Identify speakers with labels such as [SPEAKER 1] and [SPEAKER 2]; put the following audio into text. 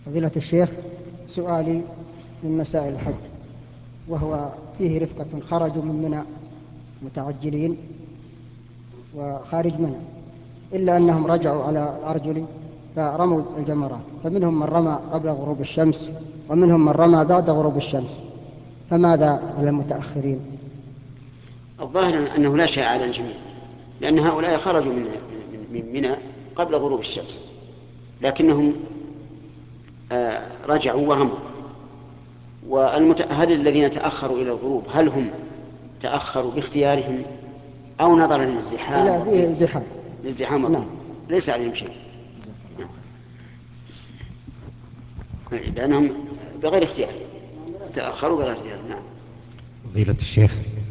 [SPEAKER 1] فضيلة الشيخ، سؤالي من مسائل الحج، وهو فيه رفقة خرجوا من منى متعجلين وخارج منى، إلا أنهم رجعوا على الأرجل فرموا الجمرات، فمنهم من رمى قبل غروب الشمس ومنهم من رمى بعد غروب الشمس، فماذا على المتأخرين؟
[SPEAKER 2] الظاهر أنه لا شيء على الجميع، لأن هؤلاء خرجوا من منى قبل غروب الشمس، لكنهم رجعوا ورموا. هل الذين تأخروا إلى الغروب هل هم تأخروا باختيارهم أو نظرا للزحام؟
[SPEAKER 1] لا، فيه زحام.
[SPEAKER 2] للزحام
[SPEAKER 1] نعم.
[SPEAKER 2] والظلم، ليس عليهم شيء، لأنهم بغير اختيار، تأخروا بغير اختيار. نعم.
[SPEAKER 3] فضيلة الشيخ،